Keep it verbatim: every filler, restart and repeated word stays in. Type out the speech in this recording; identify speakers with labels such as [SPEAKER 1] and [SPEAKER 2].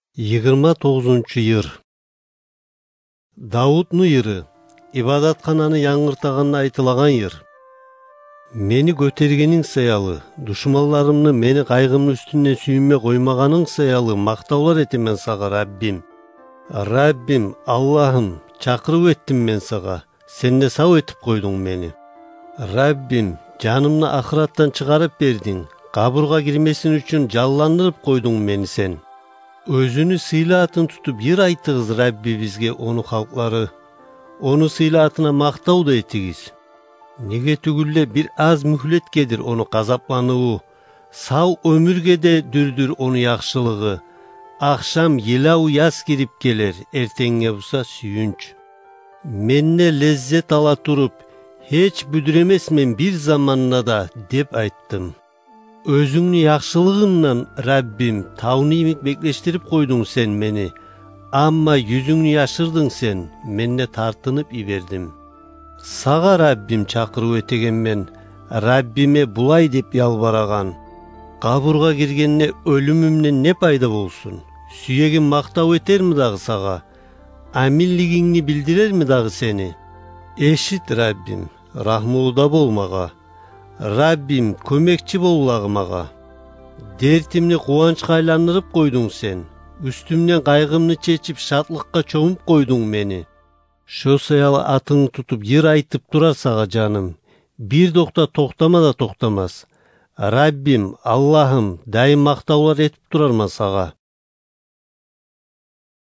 [SPEAKER 1] yigirma тогузунчу йыр. Давуддун йыры, ибадаткананы яңыртаган айтылаган йыр. Мени көтергениң сыялы, душманларымны мени кайгымдын үстүнө сүйүнмө коймаганың сыялы мактаулар этем мен сага, Раббим. Раббим, Аллахым, чакырып еттим мен сага, сен де сау этип койдуң мени. Раббим, жанымны ахыраттан чыгарып бердиң, кабырга кирмесин үчүн жалландырып койдуң мени сен. Өзүнү сыйлаатын тутуп йыр айтыгыз Рабби бизге ону халклары. Ону сыйлаатына мактауду этигиз. Неге түгүлле бир аз мүхлеткедир ону казаплануу, сау өмүргеде дүрдүр ону якшылыгы. Акшам елау яз кирип келер, эртеңге буса сүйүнч. Менне леззет ала туруп, эч бүдүремесмен бир заманна да деп айттым. Өзүңнү якшылыгыңнан, Раббим, таунимик беклештирип койдуң сен мени. Амма yüzүңнү яшырдың сен, менне тартынып ибердим. Сага, Раббим, чакыруу этегенмен, Раббиме булай деп ялбараган. Кабырга киргенне өлүмүмдөн не пайда болсун? Сүйегим мактап этерми дагы сага? Амиллигиңни билдирерми дагы сени? Эшит, Раббим, рахмуулда бол мага. Раббим, көмекчи болулагы мага. Дертимни кубанчка айландырып койдуң сен. Үстүмдөн кайгымны чечип, шатлыкка чомуп койдуң мени. Шо сыялы атыңды тутуп йыр айтып турар сага жаным. Бир докта токтама да токтамас. Раббим, Аллахым, дайым мактаулар этип турарман сага.